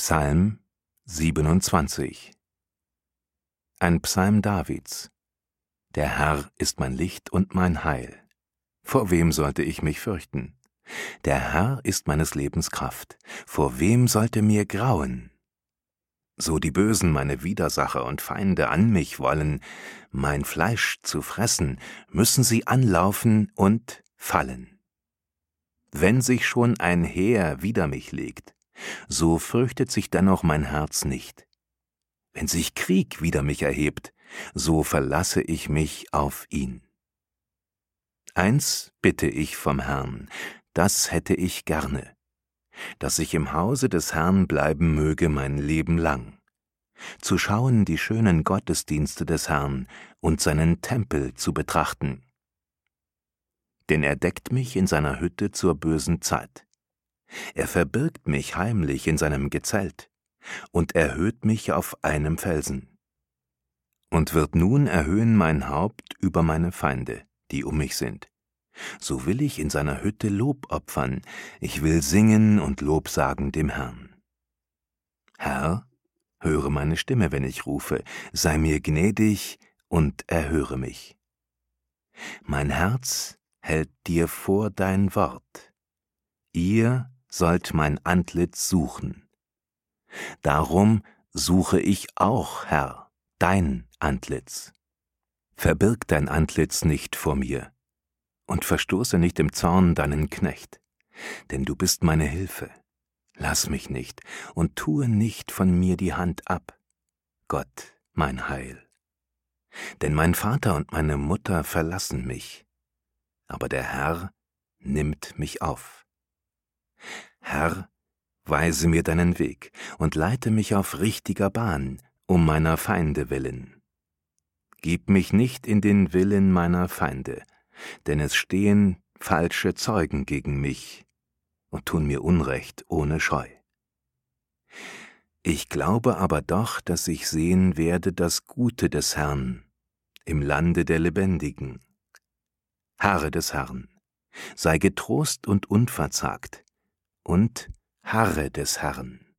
Psalm 27. Ein Psalm Davids. Der Herr ist mein Licht und mein Heil. Vor wem sollte ich mich fürchten? Der Herr ist meines Lebens Kraft. Vor wem sollte mir grauen? So die Bösen, meine Widersacher und Feinde, an mich wollen, mein Fleisch zu fressen, müssen sie anlaufen und fallen. Wenn sich schon ein Heer wider mich legt, so fürchtet sich dennoch mein Herz nicht. Wenn sich Krieg wider mich erhebt, so verlasse ich mich auf ihn. Eins bitte ich vom Herrn, das hätte ich gerne, dass ich im Hause des Herrn bleiben möge mein Leben lang, zu schauen die schönen Gottesdienste des Herrn und seinen Tempel zu betrachten. Denn er deckt mich in seiner Hütte zur bösen Zeit. Er verbirgt mich heimlich in seinem Gezelt und erhöht mich auf einem Felsen. Und wird nun erhöhen mein Haupt über meine Feinde, die um mich sind. So will ich in seiner Hütte Lob opfern, ich will singen und Lob sagen dem Herrn. Herr, höre meine Stimme, wenn ich rufe, sei mir gnädig und erhöre mich. Mein Herz hält dir vor dein Wort. Ihr sollt mein Antlitz suchen. Darum suche ich auch, Herr, dein Antlitz. Verbirg dein Antlitz nicht vor mir und verstoße nicht im Zorn deinen Knecht, denn du bist meine Hilfe. Lass mich nicht und tue nicht von mir die Hand ab, Gott, mein Heil. Denn mein Vater und meine Mutter verlassen mich, aber der Herr nimmt mich auf. Herr, weise mir deinen Weg und leite mich auf richtiger Bahn, um meiner Feinde willen. Gib mich nicht in den Willen meiner Feinde, denn es stehen falsche Zeugen gegen mich und tun mir Unrecht ohne Scheu. Ich glaube aber doch, dass ich sehen werde das Gute des Herrn im Lande der Lebendigen. Harre des Herrn, sei getrost und unverzagt, und harre des Herrn.